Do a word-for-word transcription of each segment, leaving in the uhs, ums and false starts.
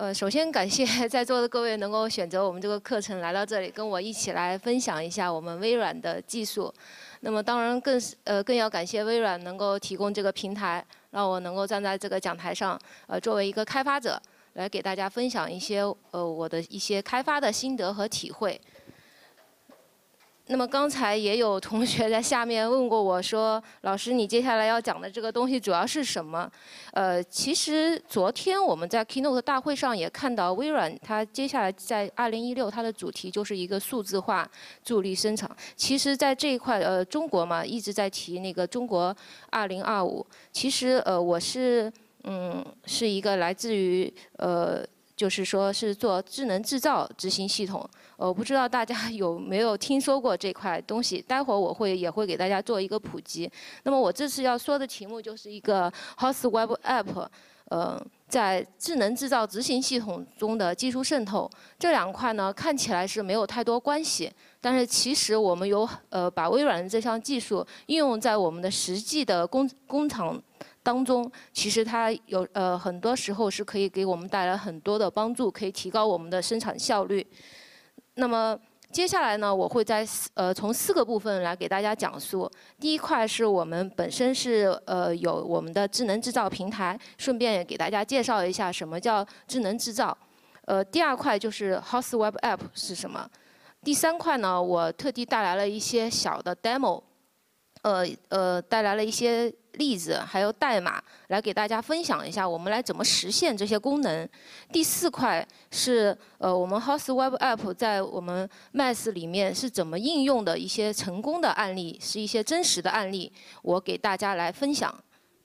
呃，首先感谢在座的各位能够选择我们这个课程来到这里，跟我一起来分享一下我们微软的技术。那么当然更是呃更要感谢微软能够提供这个平台，让我能够站在这个讲台上，呃作为一个开发者来给大家分享一些呃我的一些开发的心得和体会。那么刚才也有同学在下面问过我说，老师你接下来要讲的这个东西主要是什么？呃，其实昨天我们在 Keynote 大会上也看到微软它接下来在二零一六它的主题就是一个数字化助力生产。其实在这一块呃中国嘛一直在提那个中国二零二五。其实呃我是嗯是一个来自于呃就是说是做智能制造执行系统。我不知道大家有没有听说过这块东西，待会儿我会也会给大家做一个普及。那么我这次要说的题目就是一个 Host Web App， 呃，在智能制造执行系统中的技术渗透。这两块呢看起来是没有太多关系，但是其实我们有呃把微软的这项技术应用在我们的实际的工工厂当中，其实它有呃很多时候是可以给我们带来很多的帮助，可以提高我们的生产效率。那么接下来呢，我会在呃从四个部分来给大家讲述。第一块是我们本身是呃有我们的智能制造平台，顺便也给大家介绍一下什么叫智能制造。呃，第二块就是 Host Web App 是什么。第三块呢，我特地带来了一些小的 demo， 呃呃带来了一些例子还有代码来给大家分享一下我们来怎么实现这些功能。第四块是呃我们 Host Web App 在我们 M A S 里面是怎么应用的一些成功的案例，是一些真实的案例，我给大家来分享。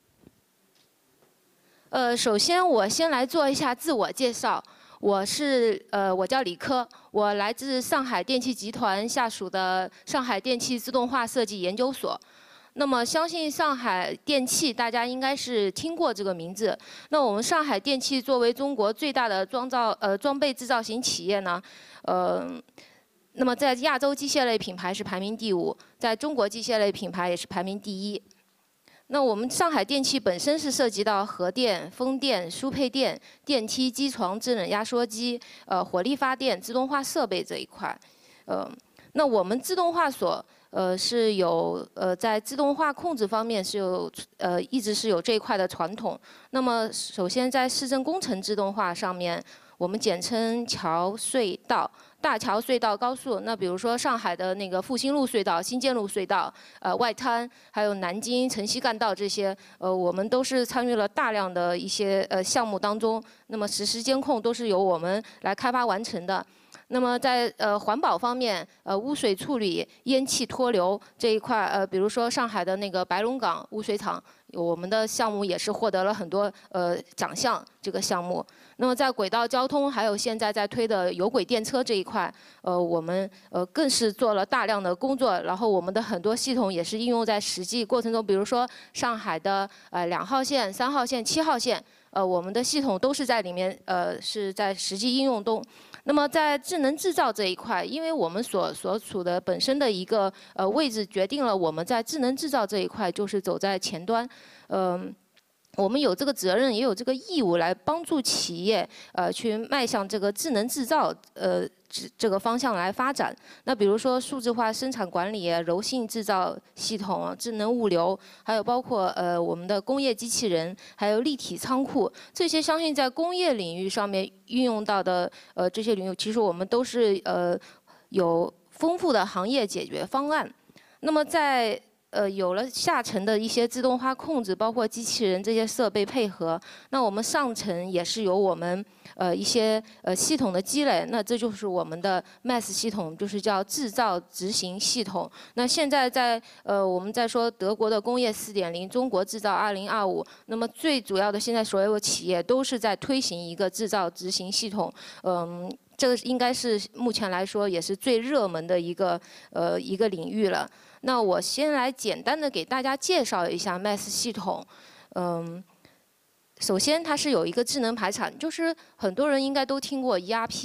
呃，首先我先来做一下自我介绍。我是呃，我叫李科，我来自上海电气集团下属的上海电气自动化设计研究所。那么，相信上海电气大家应该是听过这个名字。那我们上海电气作为中国最大的装造呃装备制造型企业呢，呃，那么在亚洲机械类品牌是排名第五，在中国机械类品牌也是排名第一。那我们上海电气本身是涉及到核电、风电、输配电、电梯、机床、制冷压缩机、呃火力发电、自动化设备这一块，呃，那我们自动化所。呃，是有呃，在自动化控制方面是有呃，一直是有这一块的传统。那么，首先在市政工程自动化上面，我们简称桥、隧道、大桥、隧道、高速。那比如说上海的那个复兴路隧道、新建路隧道、呃外滩，还有南京城西干道这些，呃，我们都是参与了大量的一些呃项目当中。那么实时监控都是由我们来开发完成的。那么在呃环保方面，呃污水处理、烟气脱流这一块，呃比如说上海的那个白龙港污水厂，我们的项目也是获得了很多呃奖项。这个项目，那么在轨道交通，还有现在在推的有轨电车这一块，呃我们呃更是做了大量的工作，然后我们的很多系统也是应用在实际过程中，比如说上海的呃两号线、三号线、七号线，呃我们的系统都是在里面，呃是在实际应用中。那么在智能制造这一块，因为我们所所处的本身的一个呃位置，决定了我们在智能制造这一块就是走在前端，嗯、呃。我们有这个责任，也有这个义务来帮助企业，呃，去迈向这个智能制造，呃，这这个方向来发展。那比如说数字化生产管理、柔性制造系统、智能物流，还有包括呃我们的工业机器人，还有立体仓库，这些相信在工业领域上面运用到的，呃，这些领域，其实我们都是呃有丰富的行业解决方案。那么在呃，有了下层的一些自动化控制，包括机器人这些设备配合，那我们上层也是有我们呃一些呃系统的积累，那这就是我们的 M A S 系统，就是叫制造执行系统。那现在在呃我们在说德国的工业 四点零， 中国制造二零二五，那么最主要的现在所有企业都是在推行一个制造执行系统，嗯。这个应该是目前来说也是最热门的一个呃一个领域了。那我先来简单的给大家介绍一下 M A S 系统。嗯，首先它是有一个智能排产，就是很多人应该都听过 E R P。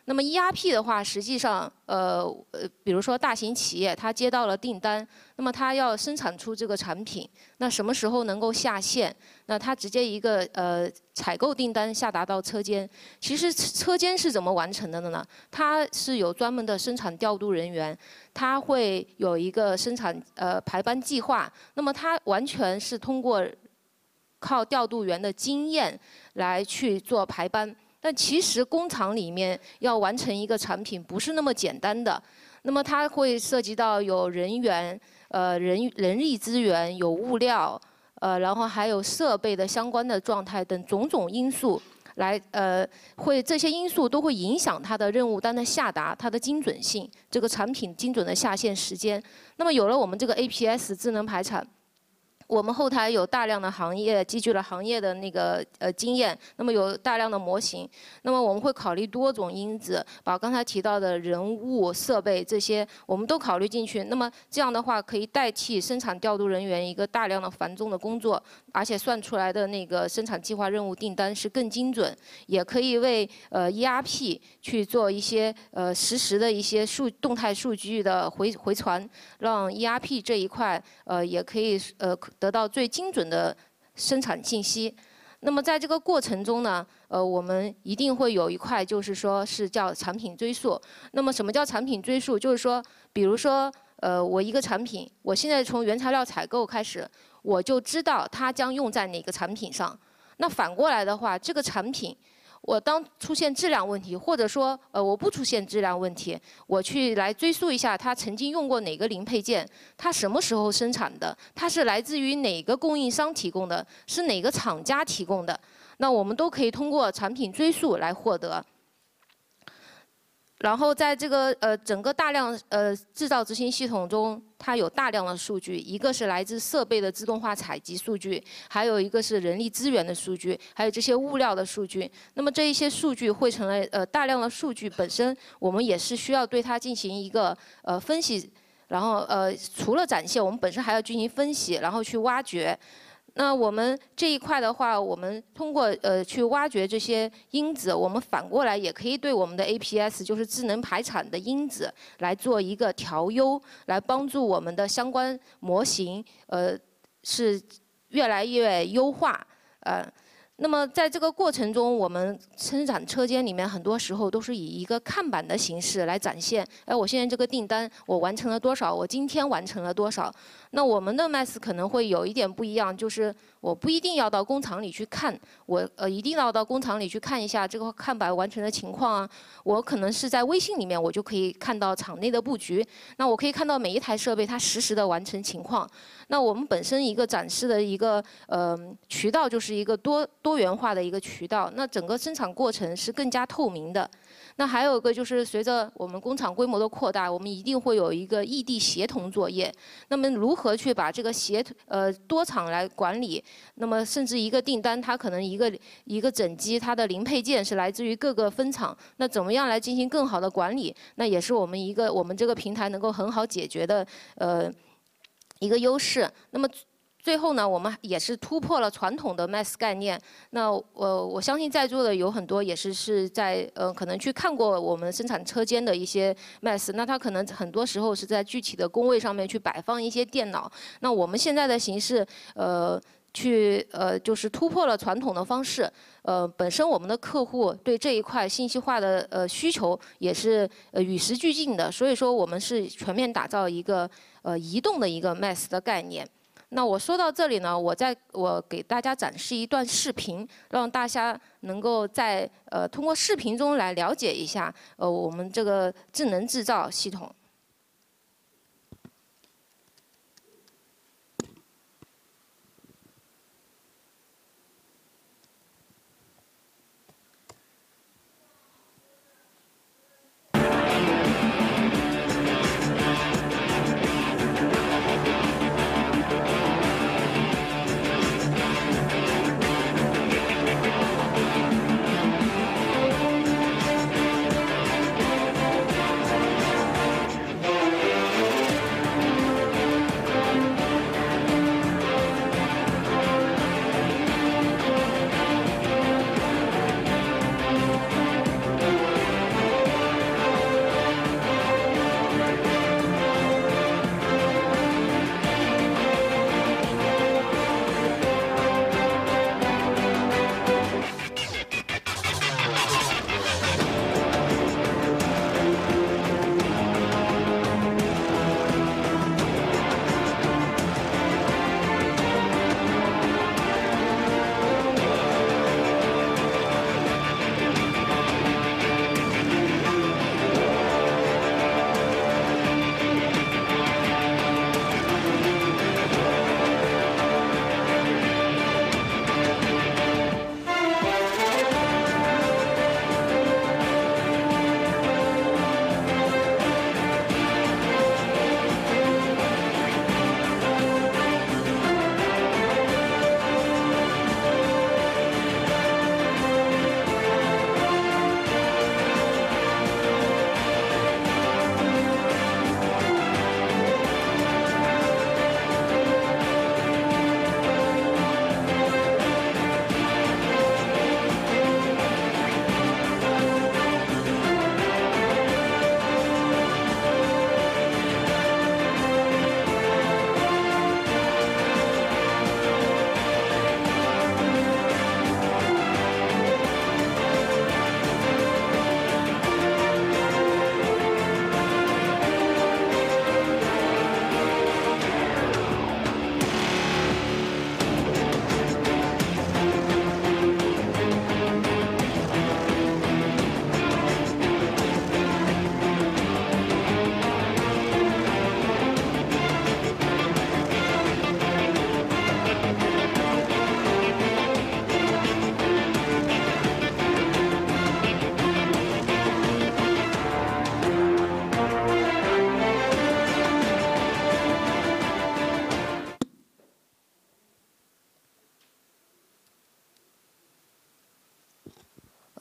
那么 E R P 的话，实际上，呃呃，比如说大型企业，它接到了订单，那么它要生产出这个产品，那什么时候能够下线？那它直接一个呃采购订单下达到车间，其实车间是怎么完成的呢？它是有专门的生产调度人员，它会有一个生产呃排班计划，那么它完全是通过靠调度员的经验来去做排班。但其实工厂里面要完成一个产品不是那么简单的，那么它会涉及到有人员、呃人人力资源、有物料，呃然后还有设备的相关的状态等种种因素，来呃会这些因素都会影响它的任务单的下达、它的精准性、这个产品精准的下线时间。那么有了我们这个 A P S 智能排产。我们后台有大量的行业，积聚了行业的那个呃经验，那么有大量的模型，那么我们会考虑多种因子，把刚才提到的人物、设备这些我们都考虑进去。那么这样的话，可以代替生产调度人员一个大量的繁重的工作，而且算出来的那个生产计划任务订单是更精准，也可以为呃 E R P 去做一些呃实时的一些数动态数据的回回传，让 E R P 这一块呃也可以呃。得到最精准的生产信息。那么在这个过程中呢，呃，我们一定会有一块，就是说是叫产品追溯。那么什么叫产品追溯？就是说，比如说，呃，我一个产品，我现在从原材料采购开始，我就知道它将用在哪个产品上。那反过来的话，这个产品，我当出现质量问题，或者说呃我不出现质量问题，我去来追溯一下它曾经用过哪个零配件，它什么时候生产的，它是来自于哪个供应商提供的，是哪个厂家提供的，那我们都可以通过产品追溯来获得。然后在这个呃整个大量呃制造执行系统中，它有大量的数据，一个是来自设备的自动化采集数据，还有一个是人力资源的数据，还有这些物料的数据。那么这一些数据汇成了呃大量的数据本身，我们也是需要对它进行一个呃分析，然后呃除了展现，我们本身还要进行分析，然后去挖掘。那我们这一块的话，我们通过呃去挖掘这些因子，我们反过来也可以对我们的 A P S， 就是智能排产的因子来做一个调优，来帮助我们的相关模型呃是越来越优化呃。那么在这个过程中，我们生产车间里面很多时候都是以一个看板的形式来展现，哎，我现在这个订单我完成了多少，我今天完成了多少。那我们的 M A S 可能会有一点不一样，就是我不一定要到工厂里去看，我呃一定要到工厂里去看一下这个看板完成的情况啊。我可能是在微信里面，我就可以看到厂内的布局，那我可以看到每一台设备它实时的完成情况。那我们本身一个展示的一个呃渠道就是一个多多元化的一个渠道，那整个生产过程是更加透明的。那还有一个就是随着我们工厂规模的扩大，我们一定会有一个异地协同作业。那么如何去把这个协呃多厂来管理？那么甚至一个订单，它可能一个一个整机，它的零配件是来自于各个分厂，那怎么样来进行更好的管理？那也是我们一个我们这个平台能够很好解决的呃一个优势。那么最后呢，我们也是突破了传统的 M A S 概念。那呃，我相信在座的有很多也是是在呃，可能去看过我们生产车间的一些 M A S。那它可能很多时候是在具体的工位上面去摆放一些电脑。那我们现在的形式，呃，去呃，就是突破了传统的方式。呃，本身我们的客户对这一块信息化的呃需求也是呃与时俱进的。所以说，我们是全面打造一个呃移动的一个 M A S 的概念。那我说到这里呢，我再我给大家展示一段视频，让大家能够在呃通过视频中来了解一下呃我们这个智能制造系统。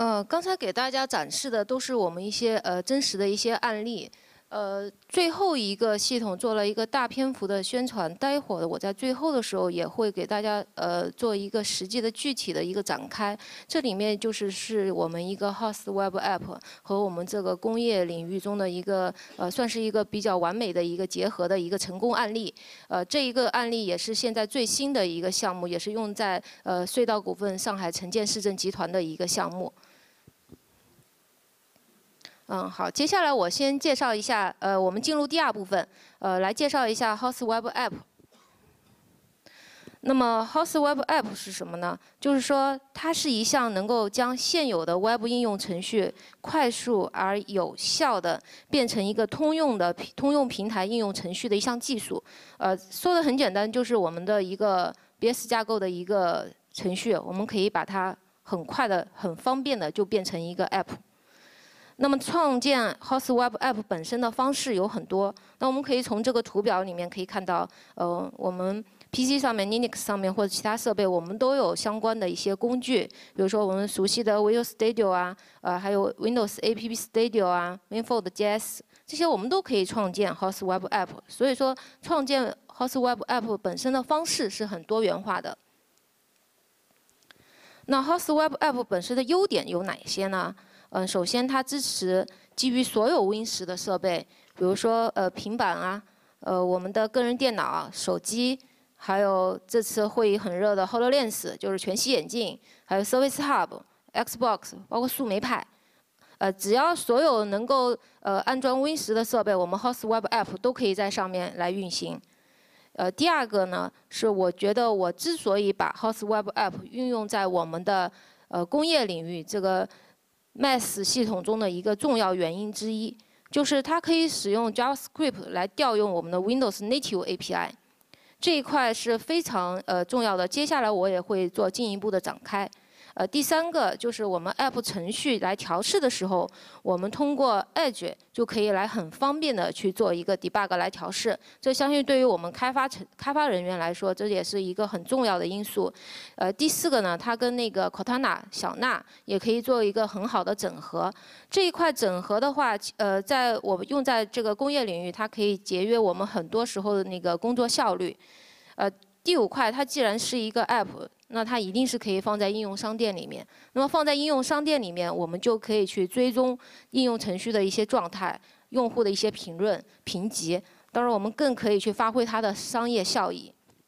呃，刚才给大家展示的都是我们一些呃真实的一些案例。呃，最后一个系统做了一个大篇幅的宣传，待会儿我在最后的时候也会给大家呃做一个实际的具体的一个展开。这里面就是是我们一个 Host Web App 和我们这个工业领域中的一个呃算是一个比较完美的一个结合的一个成功案例。呃，这一个案例也是现在最新的一个项目，也是用在呃隧道股份上海城建市政集团的一个项目。嗯，好，接下来我先介绍一下，呃，我们进入第二部分，呃，来介绍一下 Host Web App。那么 Host Web App 是什么呢？就是说，它是一项能够将现有的 Web 应用程序快速而有效的变成一个通用的通用平台应用程序的一项技术。呃，说的很简单，就是我们的一个 B S 架构的一个程序，我们可以把它很快的、很方便的就变成一个 App。那么创建 Host Web App 本身的方式有很多，那我们可以从这个图表里面可以看到，呃，我们 P C 上面、Linux 上面或者其他设备，我们都有相关的一些工具，比如说我们熟悉的 Visual Studio 啊，呃，还有 Windows App Studio 啊 ，Winfold J S， 这些我们都可以创建 Host Web App。所以说，创建 Host Web App 本身的方式是很多元化的。那 Host Web App 本身的优点有哪些呢？嗯，首先它支持基于所有 Win 十的设备，比如说呃平板啊，呃我们的个人电脑、手机，还有这次会议很热的 HoloLens， 就是全息眼镜，还有 Service Hub、Xbox， 包括树莓派，呃只要所有能够呃安装 Win 十的设备，我们 Host Web App 都可以在上面来运行。呃，第二个呢，是我觉得我之所以把 Host Web App 运用在我们的呃工业领域这个 M A S 系统中的一个重要原因之一，就是它可以使用 JavaScript 来调用我们的 Windows Native A P I， 这一块是非常呃重要的。接下来我也会做进一步的展开。呃，第三个就是我们 App 程序来调试的时候，我们通过 Edge 就可以来很方便的去做一个 debug 来调试。这相信对于我们开发成开发人员来说，这也是一个很重要的因素。呃，第四个呢，它跟那个 Cortana 小娜也可以做一个很好的整合。这一块整合的话，呃，在我们用在这个工业领域，它可以节约我们很多时候的那个工作效率。呃，第五块，它既然是一个 App， 那它一定是可以放在应用商店里面。那么放在应用商店里面，我们就可以去追踪应用程序的一些状态、用户的一些评论、评级。当然，我们更可以去发挥它的商业效益。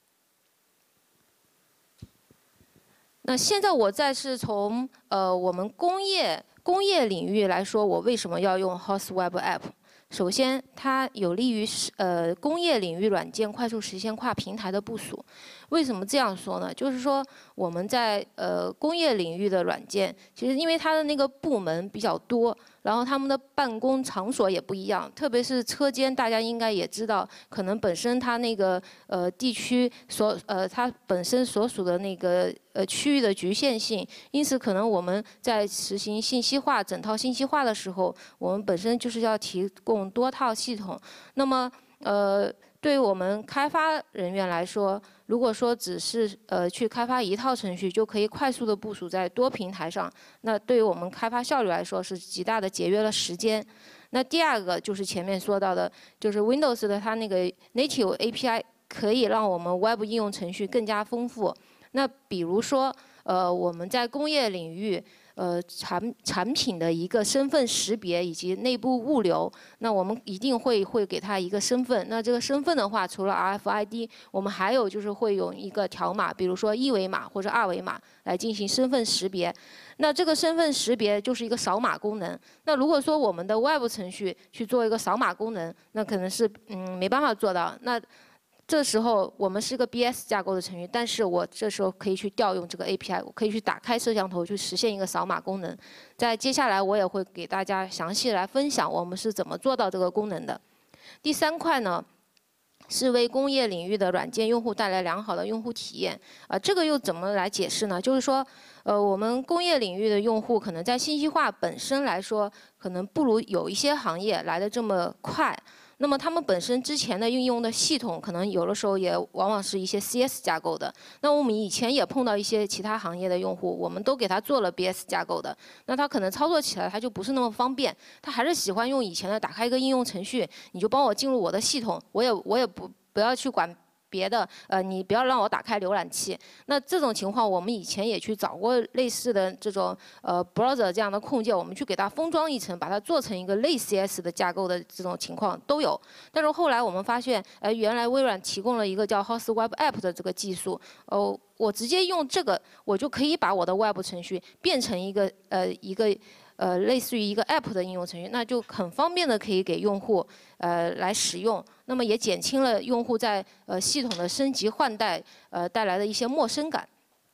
那现在我再是从呃我们工业工业领域来说，我为什么要用 Host Web App？首先，它有利于呃工业领域软件快速实现跨平台的部署。为什么这样说呢？就是说我们在呃工业领域的软件，其实因为它的那个部门比较多，然后他们的办公场所也不一样，特别是车间，大家应该也知道，可能本身它那个呃地区所呃它本身所属的那个呃区域的局限性，因此可能我们在实行信息化整套信息化的时候，我们本身就是要提供多套系统。那么呃对于我们开发人员来说，如果说只是呃去开发一套程序就可以快速的部署在多平台上，那对于我们开发效率来说是极大的节约了时间。那第二个就是前面说到的，就是 Windows 的它那个 Native A P I 可以让我们 Web 应用程序更加丰富。那比如说呃我们在工业领域。呃，产产品的一个身份识别以及内部物流，那我们一定会会给它一个身份。那这个身份的话，除了 R F I D， 我们还有就是会有一个条码，比如说一维码或者二维码来进行身份识别。那这个身份识别就是一个扫码功能。那如果说我们的 Web 程序去做一个扫码功能，那可能是嗯没办法做到。那这时候我们是个 B S 架构的程序，但是我这时候可以去调用这个 A P I， 我可以去打开摄像头去实现一个扫码功能。在接下来我也会给大家详细来分享我们是怎么做到这个功能的。第三块呢，是为工业领域的软件用户带来良好的用户体验。啊、呃，这个又怎么来解释呢？就是说，呃，我们工业领域的用户可能在信息化本身来说，可能不如有一些行业来的这么快。 那么他们本身之前的运用的系统，可能有的时候也往往是一些 C S 架构的。那我们以前也碰到一些其他行业的用户，我们都给他做了 B S 架构的，那他可能操作起来他就不是那么方便，他还是喜欢用以前的，打开一个应用程序，你就帮我进入我的系统，我也我也不不要去管别的，呃，你不要让我打开浏览器。那这种情况，我们以前也去找过类似的这种呃 browser 这样的控件，我们去给它封装一层，把它做成一个类 C S 的架构的这种情况都有。但是后来我们发现，呃，原来微软提供了一个叫 Host Web App 的这个技术，哦，我直接用这个，我就可以把我的 Web 程序变成一个呃一个。呃，类似于一个 App 的应用程序，那就很方便的可以给用户呃来使用，那么也减轻了用户在呃系统的升级换代呃带来的一些陌生感。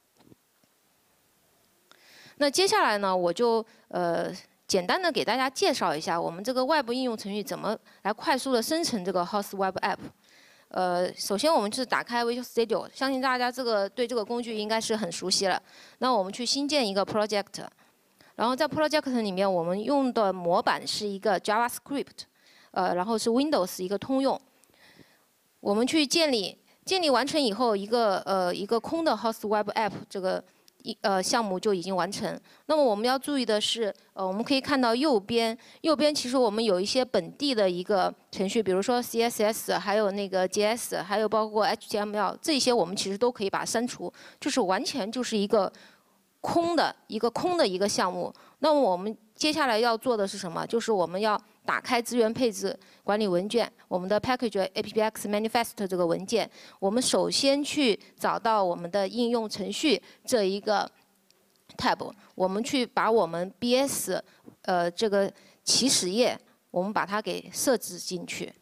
那接下来呢，我就呃简单的给大家介绍一下我们这个外部应用程序怎么来快速的生成这个 Host Web App。呃，首先我们是打开 Visual Studio， 相信大家这个对这个工具应该是很熟悉了。那我们去新建一个 project。然后在 project 里面，我们用的模板是一个 JavaScript， 呃，然后是 Windows 一个通用。我们去建立，建立完成以后，一个呃一个空的 Host Web App 这个一呃项目就已经完成。那么我们要注意的是，呃，我们可以看到右边，右边其实我们有一些本地的一个程序，比如说 C S S， 还有那个 J S， 还有包括 H T M L， 这些我们其实都可以把它删除，就是完全就是一个。空的一个空的一个项目，那么我们接下来要做的是什么？就是我们要打开资源配置管理文件，我们的 package appx manifest 这个文件，我们首先去找到我们的应用程序这一个 tab， 我们去把我们 B S 呃这个起始页，我们把它给设置进去。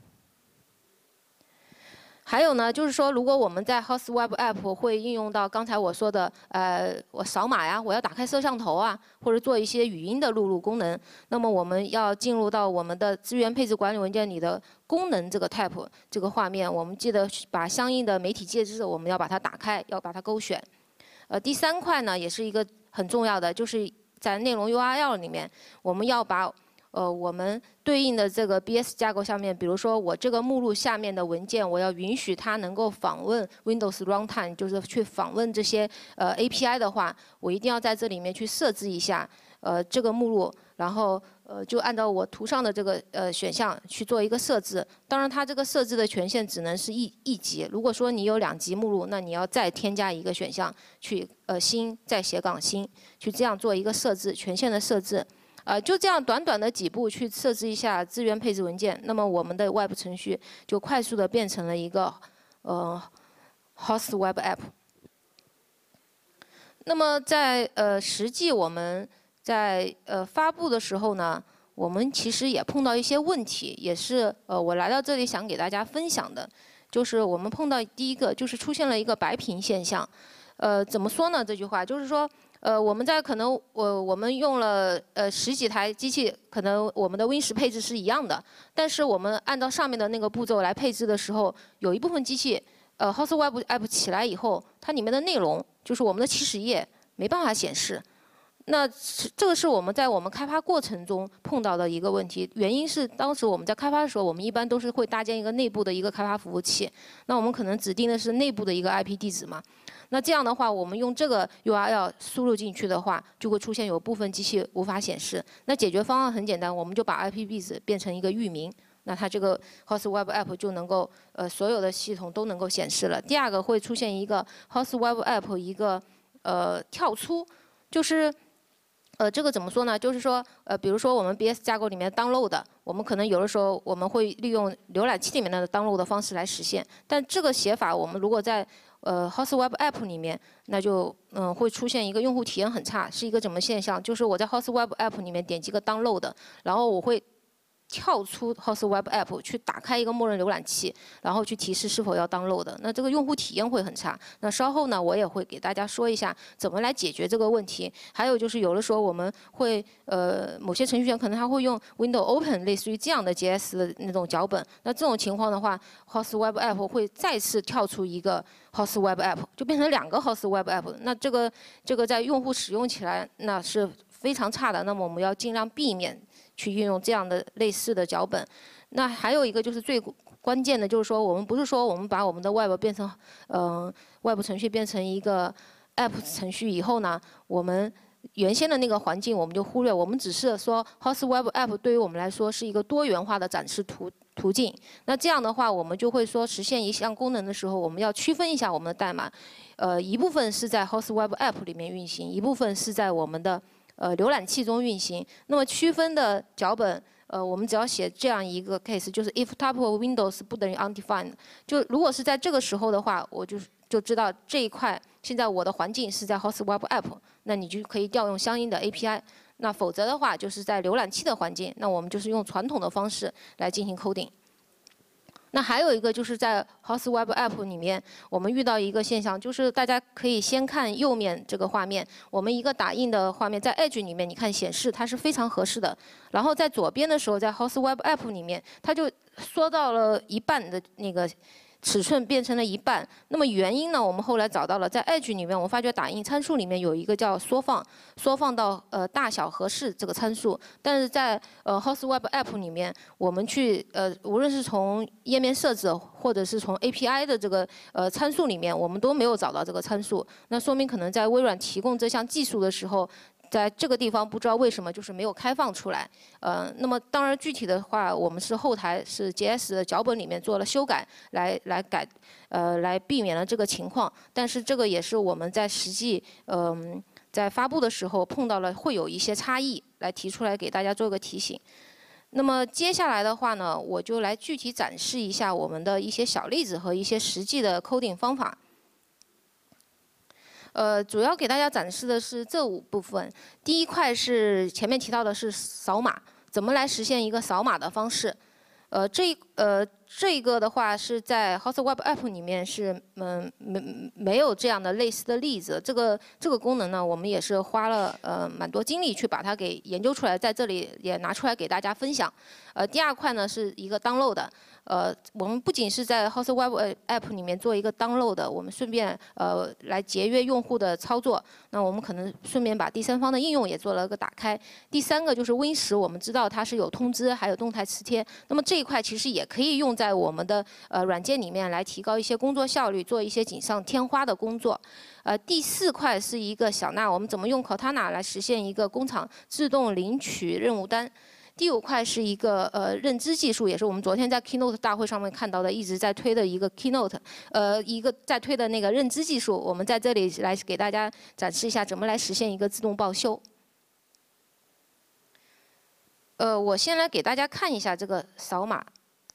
还有呢，就是说，如果我们在 Host Web App 会应用到刚才我说的，呃，我扫码呀，我要打开摄像头啊，或者做一些语音的录入功能，那么我们要进入到我们的资源配置管理文件里的功能这个 tab 这个画面，我们记得把相应的媒体介质我们要把它打开，要把它勾选。呃，第三块呢，也是一个很重要的，就是在内容 U R L 里面，我们要把呃，我们对应的这个 B S 架构下面，比如说我这个目录下面的文件，我要允许它能够访问 Windows Runtime， 就是去访问这些呃 A P I 的话，我一定要在这里面去设置一下呃这个目录，然后呃就按照我图上的这个呃选项去做一个设置。当然，它这个设置的权限只能是一一级。如果说你有两级目录，那你要再添加一个选项去呃新再斜杠新，去这样做一个设置权限的设置。呃，就这样短短的几步去设置一下资源配置文件，那么我们的 Web 程序就快速的变成了一个呃 Host Web App。那么在呃实际我们在呃发布的时候呢，我们其实也碰到一些问题，也是呃我来到这里想给大家分享的，就是我们碰到第一个就是出现了一个白屏现象，呃怎么说呢？这句话就是说。呃，我们在可能我、呃、我们用了呃十几台机器，可能我们的 Win 十配置是一样的，但是我们按照上面的那个步骤来配置的时候，有一部分机器，呃 Host Web App 起来以后，它里面的内容就是我们的起始页没办法显示。那这个是我们在我们开发过程中碰到的一个问题，原因是当时我们在开发的时候，我们一般都是会搭建一个内部的一个开发服务器，那我们可能指定的是内部的一个 I P 地址嘛。那这样的话，我们用这个 U R L 输入进去的话，就会出现有部分机器无法显示。那解决方案很简单，我们就把 I P 地址变成一个域名，那它这个 Host Web App 就能够呃所有的系统都能够显示了。第二个会出现一个 Host Web App 一个呃跳出，就是呃这个怎么说呢？就是说呃比如说我们 B S 架构里面 download 我们可能有的时候我们会利用浏览器里面的 download 的方式来实现，但这个写法我们如果在呃 Host Web App 里面，那就嗯会出现一个用户体验很差，是一个什么现象？就是我在 Host Web App 里面点击个 download， 然后我会跳出 Host Web App 去打开一个默认浏览器，然后去提示是否要 download， 那这个用户体验会很差。那稍后呢，我也会给大家说一下怎么来解决这个问题。还有就是有的时候我们会呃某些程序员可能他会用 Window Open 类似于这样的 J S 的那种脚本，那这种情况的话 ，Host Web App 会再次跳出一个 Host Web App， 就变成两个 Host Web App。那这个这个在用户使用起来那是非常差的。那么我们要尽量避免去运用这样的类似的脚本。那还有一个就是最关键的，就是说我们不是说我们把我们的 Web 变成，嗯、呃，外部程序变成一个 App 程序以后呢，我们原先的那个环境我们就忽略，我们只是说 Host Web App 对于我们来说是一个多元化的展示途途径。那这样的话，我们就会说实现一项功能的时候，我们要区分一下我们的代码，呃，一部分是在 Host Web App 里面运行，一部分是在我们的呃浏览器中运行。那么区分的脚本，呃，我们只要写这样一个 case， 就是 if tuple of Windows 不等于 undefined， 就如果是在这个时候的话，我就就知道这一块现在我的环境是在 Host Web App， 那你就可以调用相应的 A P I。那否则的话，就是在浏览器的环境，那我们就是用传统的方式来进行 coding。那还有一个就是在 Host Web App 里面，我们遇到一个现象，就是大家可以先看右面这个画面，我们一个打印的画面在 Edge 里面，你看显示它是非常合适的。然后在左边的时候，在 Host Web App 里面，它就缩到了一半的那个尺寸变成了一半。那么原因呢，我们后来找到了，在 Edge 里面，我发觉打印参数里面有一个叫缩放，缩放到呃大小合适这个参数。但是在呃 Host Web App 里面，我们去呃无论是从页面设置或者是从 A P I 的这个呃参数里面，我们都没有找到这个参数。那说明可能在微软提供这项技术的时候，在这个地方不知道为什么就是没有开放出来，呃，那么当然具体的话，我们是后台是 J S 的脚本里面做了修改，来来改，呃，来避免了这个情况。但是这个也是我们在实际嗯、呃、在发布的时候碰到了会有一些差异，来提出来给大家做个提醒。那么接下来的话呢，我就来具体展示一下我们的一些小例子和一些实际的 coding 方法。呃，主要给大家展示的是这五部分。第一块是前面提到的是扫码，怎么来实现一个扫码的方式。呃，这呃这个的话是在 Host Web App 里面是嗯没没有这样的类似的例子。这个这个功能呢，我们也是花了呃蛮多精力去把它给研究出来，在这里也拿出来给大家分享。呃，第二块呢是一个 download。呃，我们不仅是在 Host Web App 里面做一个 download， 我们顺便呃来节约用户的操作。那我们可能顺便把第三方的应用也做了个打开。第三个就是 Win 十，我们知道它是有通知，还有动态磁贴。那么这一块其实也可以用在我们的呃软件里面来提高一些工作效率，做一些锦上添花的工作。呃，第四块是一个小纳，我们怎么用 Cortana 来实现一个工厂自动领取任务单。第五块是一个呃认知技术，也是我们昨天在 Keynote 大会上面看到的，一直在推的一个 Keynote， 呃一个在推的那个认知技术，我们在这里来给大家展示一下怎么来实现一个自动报修。呃，我先来给大家看一下这个扫码。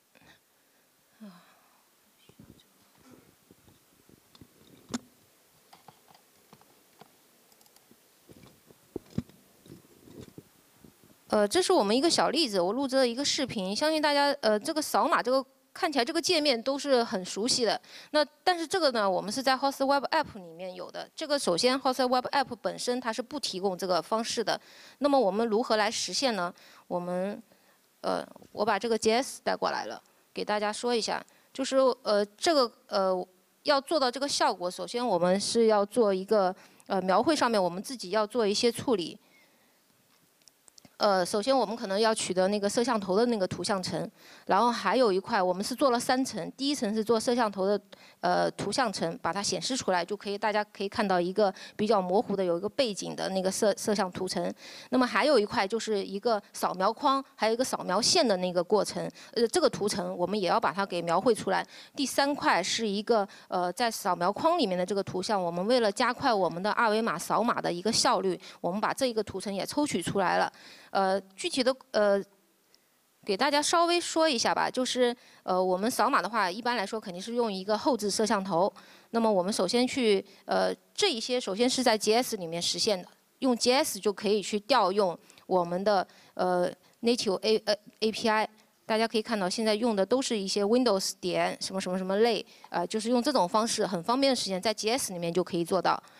呃，这是我们一个小例子，我录制了一个视频，相信大家呃这个扫码这个看起来这个界面都是很熟悉的。那但是这个呢，我们是在 Host Web App 里面有的。这个首先 Host Web App 本身它是不提供这个方式的。那么我们如何来实现呢？我们呃我把这个 J S 带过来了，给大家说一下，就是呃这个呃要做到这个效果，首先我们是要做一个呃描绘上面我们自己要做一些处理。呃，首先我们可能要取得那个摄像头的那个图像层，然后还有一块我们是做了三层，第一层是做摄像头的呃图像层，把它显示出来就可以，大家可以看到一个比较模糊的有一个背景的那个摄摄像图层。那么还有一块就是一个扫描框，还有一个扫描线的那个过程，呃，这个图层我们也要把它给描绘出来。第三块是一个呃在扫描框里面的这个图像，我们为了加快我们的二维码扫码的一个效率，我们把这一个图层也抽取出来了。呃，具体的呃，给大家稍微说一下吧，就是呃，我们扫码的话，一般来说肯定是用一个后置摄像头。那么我们首先去呃，这一些首先是在 J S 里面实现的，用 J S 就可以去调用我们的呃 native A 呃 A P I。大家可以看到，现在用的都是一些 Windows 点什么什么什么类，呃，就是用这种方式很方便的实现，在 J S 里面就可以做到。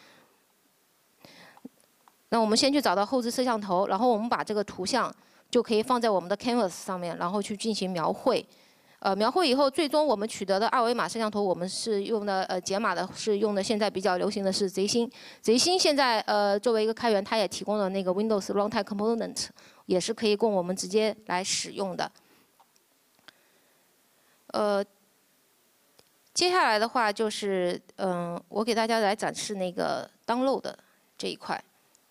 那我们先去找到后置摄像头，然后我们把这个图像就可以放在我们的 Canvas 上面，然后去进行描绘。 呃，描绘以后，最终我们取得的二维码摄像头，我们是用的呃解码的，是用的现在比较流行的是贼星。贼星现在呃作为一个开源，它也提供了那个 Windows Runtime Component， 也是可以供我们直接来使用的。呃，接下来的话就是嗯、呃，我给大家来展示那个 download 这一块。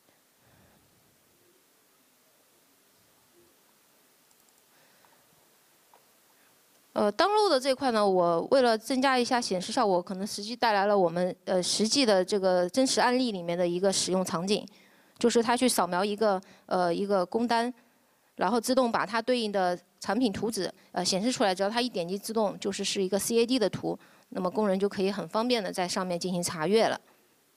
呃 ，download 的这块呢，我为了增加一下显示效果，可能实际带来了我们呃实际的这个真实案例里面的一个使用场景，就是它去扫描一个呃一个工单，然后自动把它对应的产品图纸呃显示出来，只要它一点击，自动就是是一个 C A D 的图，那么工人就可以很方便的在上面进行查阅了。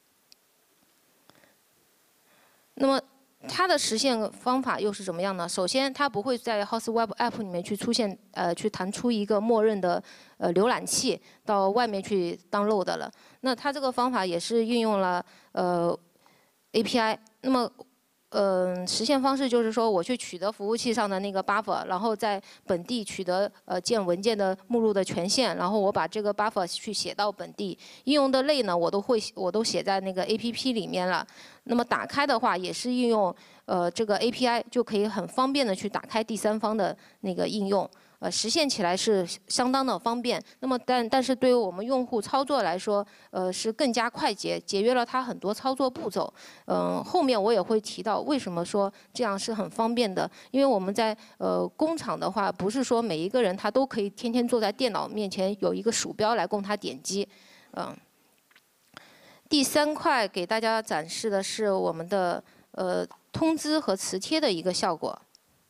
那么 它的实现方法又是怎么样呢？首先，它不会在 Host Web App 里面去出现，呃，去弹出一个默认的呃浏览器到外面去 download 的了。那它这个方法也是运用了呃 A P I。那么，呃，实现方式就是说，我去取得服务器上的那个 buffer， 然后在本地取得呃建文件的目录的权限，然后我把这个 buffer 去写到本地。应用的类呢，我都会我都写在那个 A P P 里面了。 那么打开的话，也是运用呃这个 A P I， 就可以很方便的去打开第三方的那个应用，呃实现起来是相当的方便。那么但但是对于我们用户操作来说，呃是更加快捷，节约了它很多操作步骤。嗯、呃，后面我也会提到为什么说这样是很方便的，因为我们在呃工厂的话，不是说每一个人他都可以天天坐在电脑面前有一个鼠标来供他点击，嗯、呃。 第三块给大家展示的是我们的呃通知和磁贴的一个效果。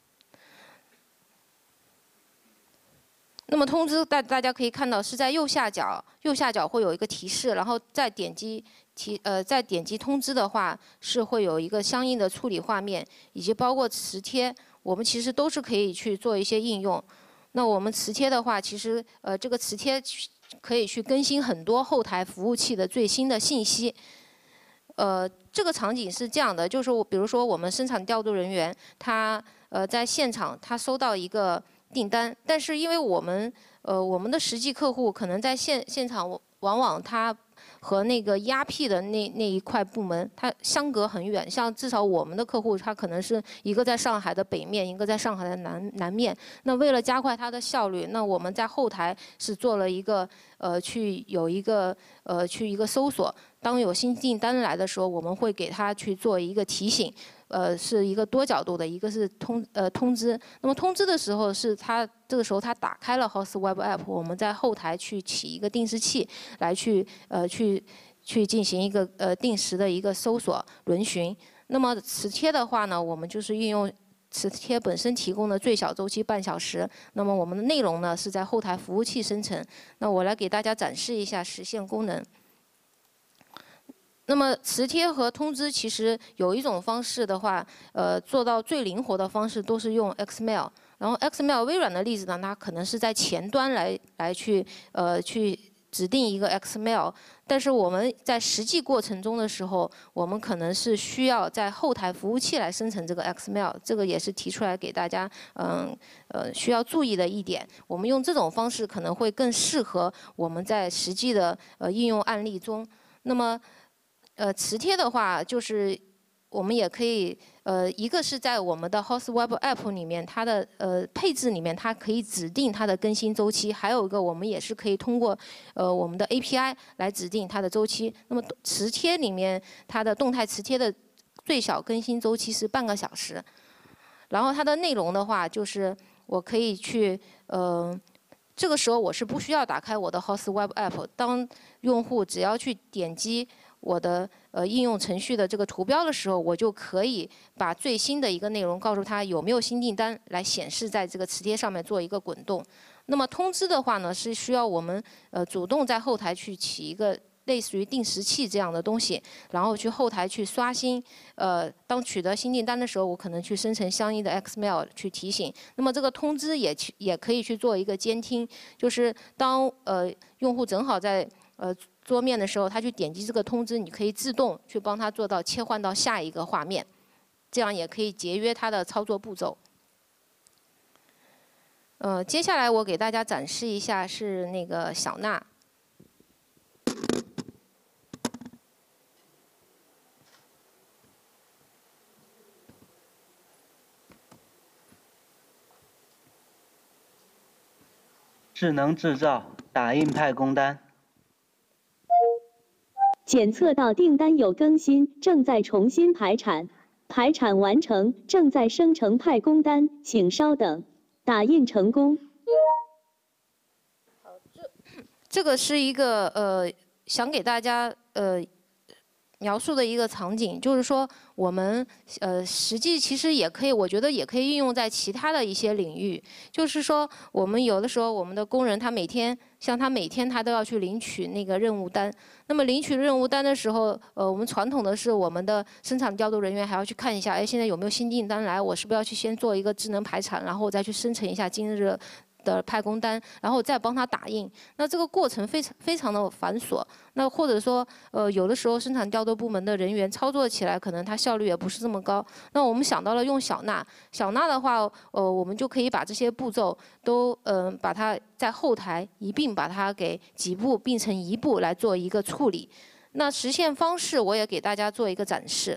那么通知大大家可以看到是在右下角，右下角会有一个提示，然后再点击提呃再点击通知的话，是会有一个相应的处理画面，以及包括磁贴，我们其实都是可以去做一些应用。那我们磁贴的话，其实呃这个磁贴 可以去更新很多后台服务器的最新的信息。呃，这个场景是这样的，就是我比如说我们生产调度人员，他呃在现场他收到一个订单，但是因为我们呃我们的实际客户可能在现现场，往往他 和那个 E R P 的那那一块部门，它相隔很远。像至少我们的客户，他可能是一个在上海的北面，一个在上海的南南面。那为了加快它的效率，那我们在后台是做了一个呃，去有一个呃，去一个搜索。当有新订单来的时候，我们会给他去做一个提醒。 呃，是一个多角度的，一个是通呃通知。那么通知的时候，是他这个时候他打开了 Host Web App， 我们在后台去起一个定时器，来去呃去去进行一个呃定时的一个搜索轮询。那么磁贴的话呢，我们就是运用磁贴本身提供的最小周期半小时。那么我们的内容呢是在后台服务器生成。那我来给大家展示一下实现功能。 那么磁贴和通知其实有一种方式的话，呃，做到最灵活的方式都是用 Xmail。然后 Xmail 微软的例子呢，它可能是在前端来来去呃去指定一个 Xmail， 但是我们在实际过程中的时候，我们可能是需要在后台服务器来生成这个 Xmail， 这个也是提出来给大家嗯呃需要注意的一点。我们用这种方式可能会更适合我们在实际的呃应用案例中。那么 呃，磁贴的话，就是我们也可以，呃，一个是在我们的 Host Web App 里面，它的呃配置里面，它可以指定它的更新周期；还有一个，我们也是可以通过呃我们的 A P I 来指定它的周期。那么磁贴里面，它的动态磁贴的最小更新周期是半个小时。然后它的内容的话，就是我可以去呃。 这个时候我是不需要打开我的 Host Web App， 当用户只要去点击 我的呃应用程序的这个图标的时候，我就可以把最新的一个内容告诉他有没有新订单，来显示在这个磁贴上面做一个滚动。那么通知的话呢，是需要我们呃主动在后台去起一个类似于定时器这样的东西，然后去后台去刷新。呃，当取得新订单的时候，我可能去生成相应的 Xmail 去提醒。那么这个通知也去也可以去做一个监听，就是当呃用户正好在呃 桌面的时候，他去点击这个通知，你可以自动去帮他做到切换到下一个画面，这样也可以节约他的操作步骤。 呃，接下来我给大家展示一下是那个小娜。 智能制造打印派工单。 检测到订单有更新，正在重新排产。排产完成，正在生成派工单，请稍等。打印成功。 好，这这个是一个呃，想给大家呃。描述的一个场景，就是说我们呃实际其实也可以，我觉得也可以应用在其他的一些领域。就是说，我们有的时候我们的工人他每天，像他每天他都要去领取那个任务单。那么领取任务单的时候，呃，我们传统的是我们的生产调度人员还要去看一下，哎，现在有没有新订单来？我是不是要去先做一个智能排产，然后再去生成一下今日的派工单，然后再帮他打印。那这个过程非常非常的繁琐。那或者说，呃，有的时候生产调度部门的人员操作起来，可能他效率也不是这么高。那我们想到了用小娜，小娜的话，呃，我们就可以把这些步骤都，嗯、呃，把它在后台一并把它给几步并成一步来做一个处理。那实现方式我也给大家做一个展示。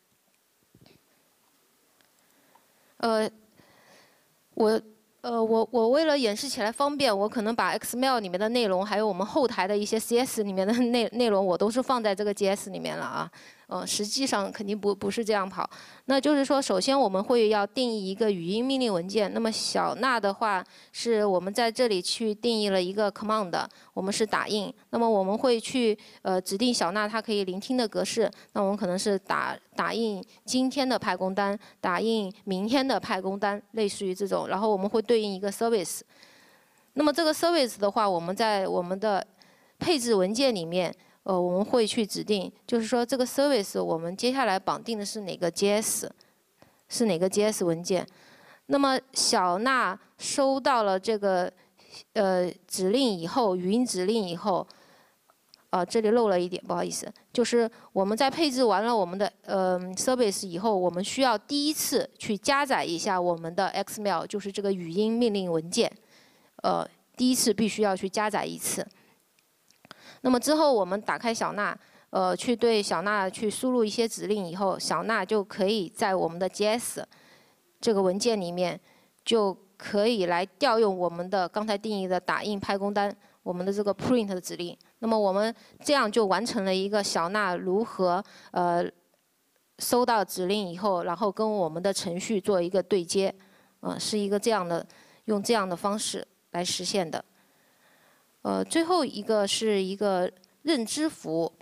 呃，我。呃，我我为了演示起来方便，我可能把 X M L 里面的内容，还有我们后台的一些 C S 里面的内内容，我都是放在这个 G S 里面了啊。呃，实际上肯定不不是这样跑。那就是说，首先我们会要定义一个语音命令文件。那么小娜的话，是我们在这里去定义了一个 command， 我们是打印。那么我们会去呃指定小娜它可以聆听的格式。那我们可能是打打印今天的派工单，打印明天的派工单，类似于这种。然后我们会对应一个 service。那么这个 service 的话，我们在我们的配置文件里面。呃，我们会去指定，就是说这个 service 我们接下来绑定的是哪个 J S， 是哪个 J S 文件。那么小娜收到了这个呃指令以后，语音指令以后，啊、呃，这里漏了一点，不好意思，就是我们在配置完了我们的呃 service 以后，我们需要第一次去加载一下我们的 X M L， 就是这个语音命令文件，呃，第一次必须要去加载一次。那么之后我们打开小娜，呃，去对小娜去输入一些指令以后，小娜就可以在我们的 J S 这个文件里面，就可以来调用我们的刚才定义的打印派工单，我们的这个 print 的指令。那么我们这样就完成了一个小娜如何呃收到指令以后，然后跟我们的程序做一个对接，呃，是一个这样的用这样的方式来实现的。呃，最后一个是一个认知服务。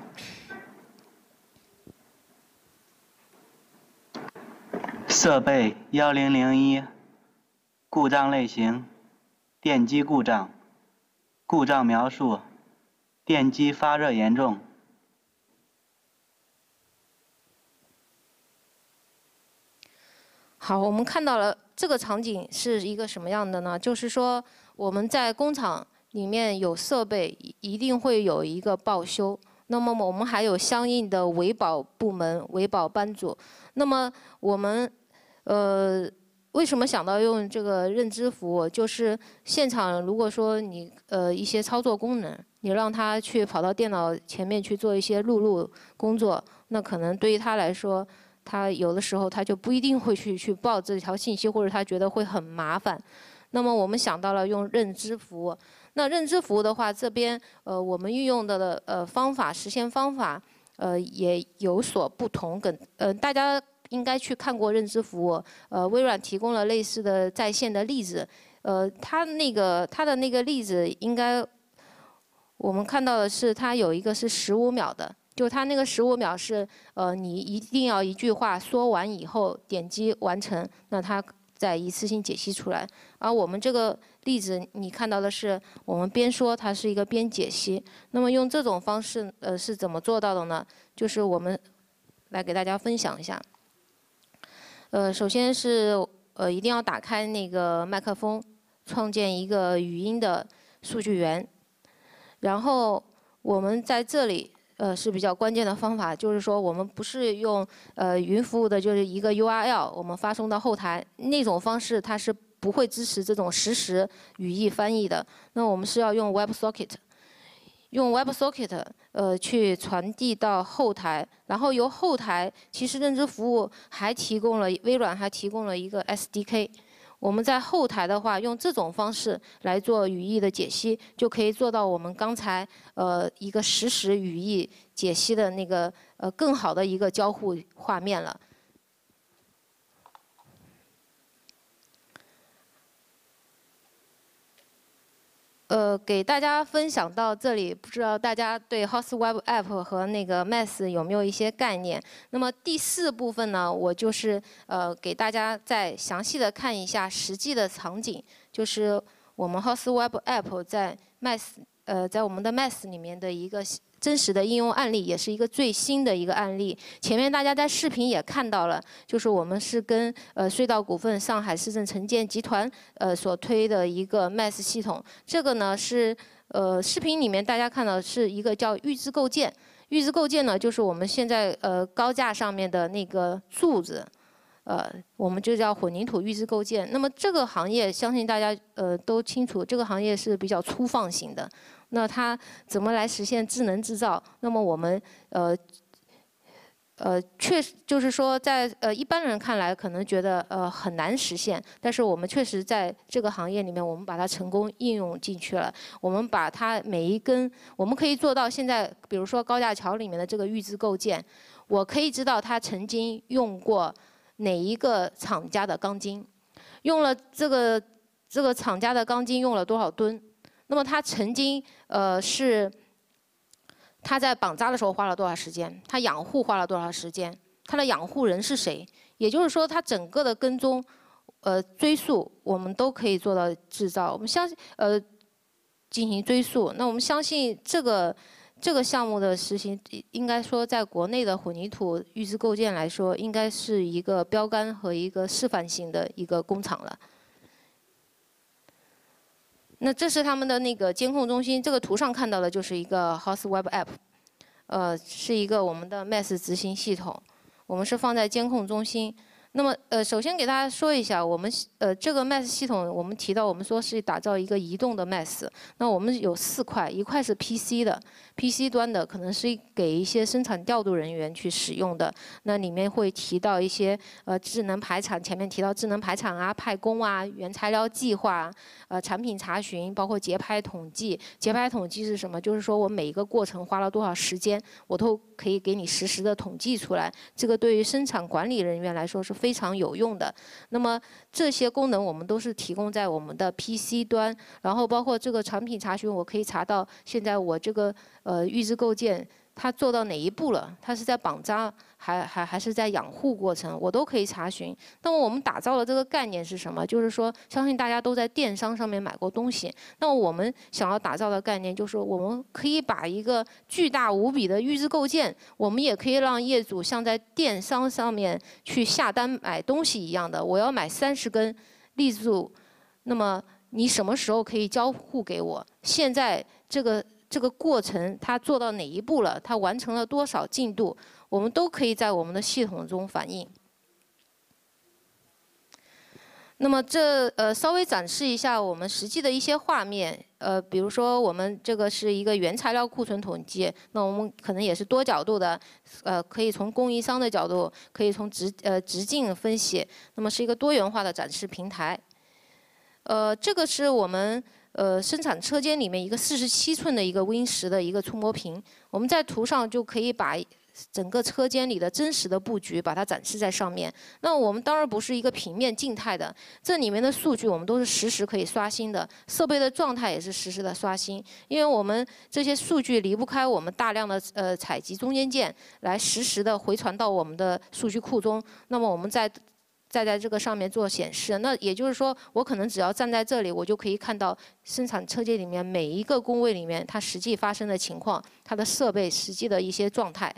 设备一零零一，故障类型，电机故障，故障描述，电机发热严重。 好，我们看到了这个场景是一个什么样的呢？就是说我们在工厂。里面有设备，一定会有一个报修。那么我们还有相应的维保部门、维保班组。那么我们呃为什么想到用这个认知服务？就是现场如果说你呃一些操作功能，你让他去跑到电脑前面去做一些录入工作，那可能对于他来说，他有的时候他就不一定会去去报这条信息，或者他觉得会很麻烦。那么我们想到了用认知服务。那认知服务的话，这边呃我们运用的呃方法实现方法呃也有所不同，跟呃大家应该去看过认知服务，呃微软提供了类似的在线的例子，呃它那个它的那个例子应该我们看到的是它有一个是十五秒的，就它那个十五秒是呃你一定要一句话说完以后点击完成，那它再一次性解析出来。而我们这个例子，你看到的是我们边说它是一个边解析。那么用这种方式，呃，是怎么做到的呢？就是我们来给大家分享一下。呃，首先是呃一定要打开那个麦克风，创建一个语音的数据源，然后我们在这里。呃，是比较关键的方法，就是说我们不是用呃云服务的，就是一个 U R L， 我们发送到后台那种方式，它是不会支持这种实时语义翻译的。那我们是要用 WebSocket， 用 WebSocket 呃去传递到后台，然后由后台其实认知服务还提供了微软还提供了一个 S D K。我们在后台的话，用这种方式来做语义的解析，就可以做到我们刚才呃一个实时语义解析的那个呃更好的一个交互画面了。呃，给大家分享到这里，不知道大家对 HostWeb App 和那个 Math 有没有一些概念？那么第四部分呢，我就是呃给大家再详细的看一下实际的场景，就是我们 HostWeb App 在 Math 呃在我们的 Math 里面的一个真实的应用案例，也是一个最新的一个案例。前面大家在视频也看到了，就是我们是跟呃隧道股份、上海市政城建集团呃所推的一个 Math 系统。这个呢是呃视频里面大家看到是一个叫预制构件。预制构件呢就是我们现在呃高架上面的那个柱子。呃，我们就叫混凝土预制构件。那么这个行业，相信大家呃都清楚，这个行业是比较粗放型的。那它怎么来实现智能制造？那么我们呃呃确实就是说在，在呃一般人看来可能觉得呃很难实现，但是我们确实在这个行业里面，我们把它成功应用进去了。我们把它每一根，我们可以做到现在，比如说高架桥里面的这个预制构件，我可以知道它曾经用过哪一个厂家的钢筋，用了这个这个厂家的钢筋用了多少吨？那么它曾经呃是它在绑扎的时候花了多少时间？它养护花了多少时间？它的养护人是谁？也就是说，它整个的跟踪呃追溯，我们都可以做到制造。我们相信呃进行追溯。那我们相信这个。这个项目的实行，应该说在国内的混凝土预制构件来说，应该是一个标杆和一个示范性的一个工厂了。那这是他们的那个监控中心，这个图上看到的就是一个 HostWeb App， 呃，是一个我们的 Math 执行系统，我们是放在监控中心。那么，呃，首先给大家说一下，我们呃这个 Math 系统，我们提到我们说是打造一个移动的 Math。那我们有四块，一块是 P C 的 ，P C 端的可能是给一些生产调度人员去使用的。那里面会提到一些呃智能排产，前面提到智能排产啊、派工啊、原材料计划、呃产品查询，包括节拍统计。节拍统计是什么？就是说我每一个过程花了多少时间，我都可以给你实时的统计出来。这个对于生产管理人员来说是非常有用的。那么这些功能我们都是提供在我们的 P C 端，然后包括这个产品查询，我可以查到现在我这个呃预制构件它做到哪一步了，它是在绑扎还还还是在养护过程，我都可以查询。那么我们打造的这个概念是什么？就是说，相信大家都在电商上面买过东西。那么我们想要打造的概念就是，我们可以把一个巨大无比的预制构件，我们也可以让业主像在电商上面去下单买东西一样的，我要买三十根立柱，那么你什么时候可以交付给我？现在这个。这个过程它做到哪一步了？它完成了多少进度？我们都可以在我们的系统中反映。那么这呃稍微展示一下我们实际的一些画面，呃，比如说我们这个是一个原材料库存统计，那我们可能也是多角度的，呃，可以从供应商的角度，可以从直呃直径分析，那么是一个多元化的展示平台。呃，这个是我们。呃，生产车间里面一个四十七寸的一个 Win 十的一个触摸屏，我们在图上就可以把整个车间里的真实的布局把它展示在上面。那我们当然不是一个平面静态的，这里面的数据我们都是实时可以刷新的，设备的状态也是实时的刷新，因为我们这些数据离不开我们大量的呃采集中间件来实时的回传到我们的数据库中。那么我们在再在这个上面做显示，那也就是说，我可能只要站在这里，我就可以看到生产车间里面每一个工位里面它实际发生的情况，它的设备实际的一些状态。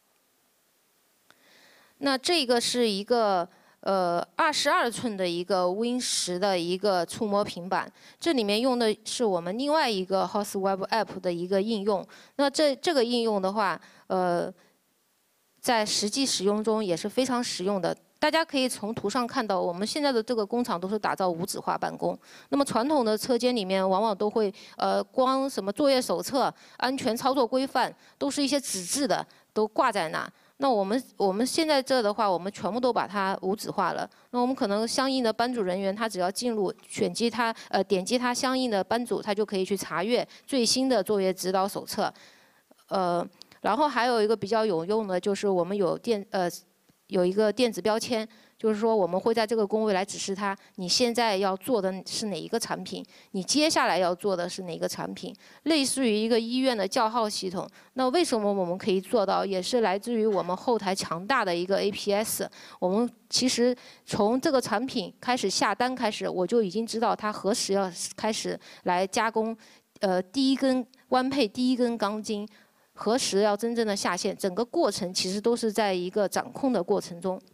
那这个是一个呃二十二寸的一个 Win 十的一个触摸平板，这里面用的是我们另外一个 HostWeb App 的一个应用。那这这个应用的话，呃。在实际使用中也是非常实用的。 大家可以从图上看到，我们现在的这个工厂都是打造无纸化办公。那么传统的车间里面，往往都会呃光什么作业手册、安全操作规范，都是一些纸质的，都挂在那。那我们我们现在这的话，我们全部都把它无纸化了。那我们可能相应的班组人员，他只要进入选击他呃点击他相应的班组，他就可以去查阅最新的作业指导手册。呃，然后还有一个比较有用的，就是我们有电呃。有一个电子标签，就是说我们会在这个工位来指示他，你现在要做的是哪一个产品，你接下来要做的是哪个产品，类似于一个医院的叫号系统。那为什么我们可以做到？也是来自于我们后台强大的一个 A P S。我们其实从这个产品开始下单开始，我就已经知道它何时要开始来加工，呃，第一根弯配第一根钢筋。何时要真正的下线，整个过程其实都是在一个掌控的过程中。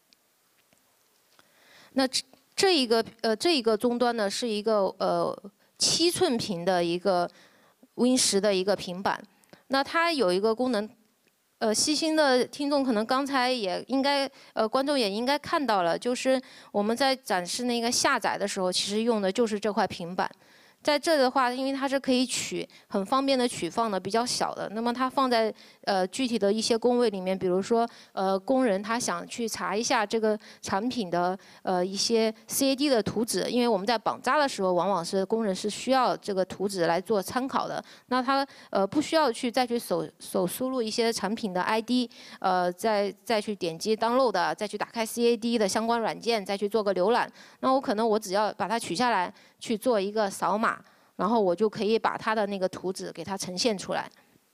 那这这一个呃这一个终端呢，是一个呃七寸屏的一个 Win 十的一个平板。那它有一个功能，呃细心的听众可能刚才也应该呃观众也应该看到了，就是我们在展示那个下载的时候，其实用的就是这块平板。在这的话，因为它是可以取很方便的取放的，比较小的。那么它放在呃具体的一些工位里面，比如说呃工人他想去查一下这个产品的呃一些 C A D 的图纸，因为我们在绑扎的时候，往往是工人是需要这个图纸来做参考的。那他呃不需要去再去手手输入一些产品的 I D， 呃再再去点击 download， 再去打开 C A D 的相关软件，再去做个浏览。那我可能我只要把它取下来去做一个扫码。然后我就可以把它的那个图纸给它呈现出来。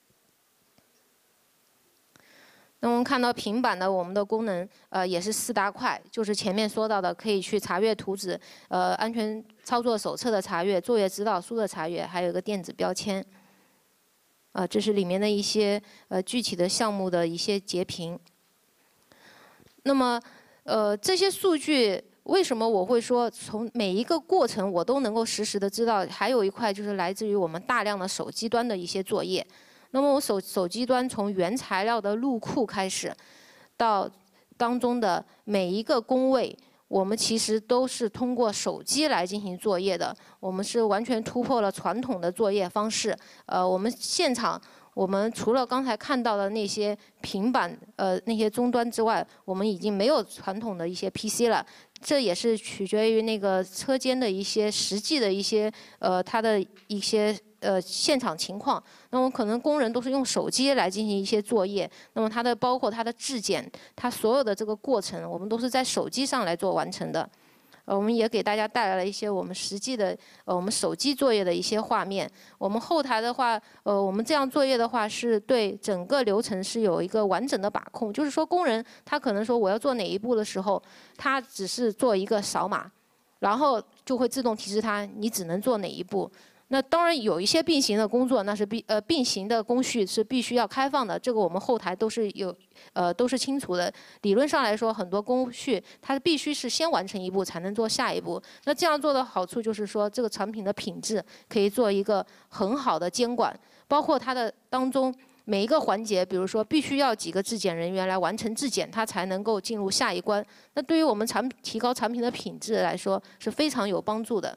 那我们看到平板的我们的功能，呃，也是四大块，就是前面说到的，可以去查阅图纸，呃，安全操作手册的查阅、作业指导书的查阅，还有一个电子标签。啊、呃，这是里面的一些呃具体的项目的一些截屏。那么，呃，这些数据。为什么我会说从每一个过程我都能够实时的知道？还有一块就是来自于我们大量的手机端的一些作业。那么我手手机端从原材料的入库开始，到当中的每一个工位，我们其实都是通过手机来进行作业的。我们是完全突破了传统的作业方式。呃，我们现场。我们除了刚才看到的那些平板、呃那些终端之外，我们已经没有传统的一些 P C 了。这也是取决于那个车间的一些实际的一些呃它的一些呃现场情况。那么可能工人都是用手机来进行一些作业，那么它的包括它的质检，它所有的这个过程，我们都是在手机上来做完成的。呃，我们也给大家带来了一些我们实际的，呃，我们手机作业的一些画面。我们后台的话，呃，我们这样作业的话，是对整个流程是有一个完整的把控。就是说，工人他可能说我要做哪一步的时候，他只是做一个扫码，然后就会自动提示他你只能做哪一步。那当然有一些并行的工作，那是必呃并行的工序是必须要开放的，这个我们后台都是有呃都是清楚的。理论上来说，很多工序它必须是先完成一步才能做下一步。那这样做的好处就是说，这个产品的品质可以做一个很好的监管，包括它的当中每一个环节，比如说必须要几个质检人员来完成质检，它才能够进入下一关。那对于我们产提高产品的品质来说是非常有帮助的。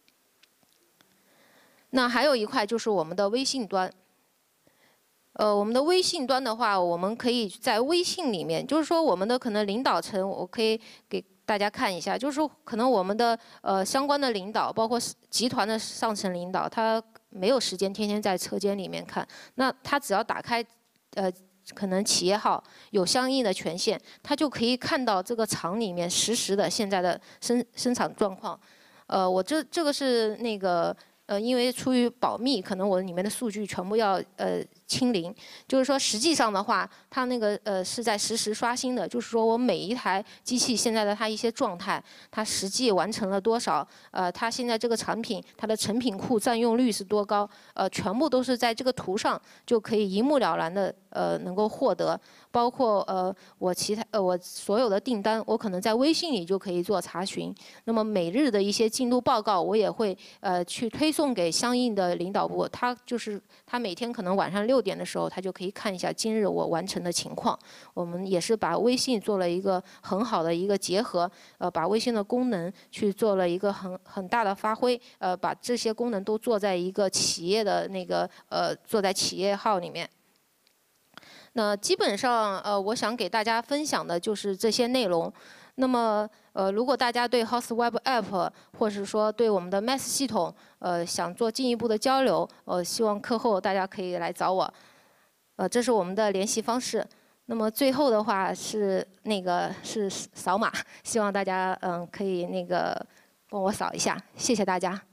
那还有一块就是我们的微信端，呃，我们的微信端的话，我们可以在微信里面，就是说我们的可能领导层，我可以给大家看一下，就是说可能我们的呃相关的领导，包括集团的上层领导，他没有时间天天在车间里面看，那他只要打开呃可能企业号有相应的权限，他就可以看到这个厂里面实时的现在的生生产状况。呃，我这这个是那个。呃，因为出于保密，可能我里面的数据全部要呃清零。就是说，实际上的话，它那个呃是在实时刷新的。就是说我每一台机器现在的它一些状态，它实际完成了多少？呃，它现在这个产品它的成品库占用率是多高？呃，全部都是在这个图上就可以一目了然的呃能够获得。包括呃我其他呃我所有的订单，我可能在微信里就可以做查询。那么每日的一些进度报告，我也会呃去推送给相应的领导部。他就是他每天可能晚上六点的时候，他就可以看一下今日我完成的情况。我们也是把微信做了一个很好的一个结合，呃，把微信的功能去做了一个很很大的发挥，呃，把这些功能都做在一个企业的那个呃，做在企业号里面。那基本上，呃，我想给大家分享的就是这些内容。那么，呃，如果大家对 Host Web App 或是说对我们的 Math 系统，呃，想做进一步的交流，呃，希望课后大家可以来找我。呃，这是我们的联系方式。那么最后的话是那个是扫码，希望大家嗯可以那个帮我扫一下，谢谢大家。